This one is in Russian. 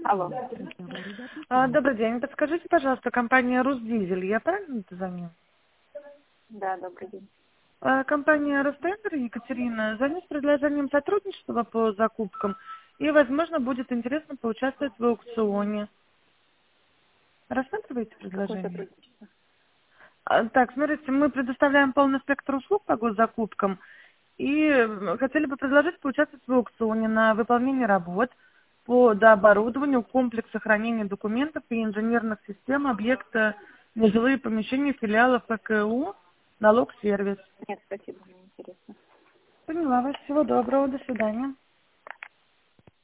Алло. Добрый день. Подскажите, пожалуйста, компания «Русдизель». Я правильно это звоню? Да, добрый день. Компания «Ростендер» Екатерина звонит с предложением сотрудничества по закупкам. И, возможно, будет интересно поучаствовать в аукционе. Рассматриваете Какое предложение? сотрудничество? Так, смотрите, мы предоставляем полный спектр услуг по госзакупкам. И хотели бы предложить поучаствовать в аукционе на выполнение работ по дооборудованию комплекса хранения документов и инженерных систем объекта нежилые помещения филиалов ПКУ «Налог-сервис». Нет, спасибо, мне интересно. Поняла вас. Всего доброго. До свидания.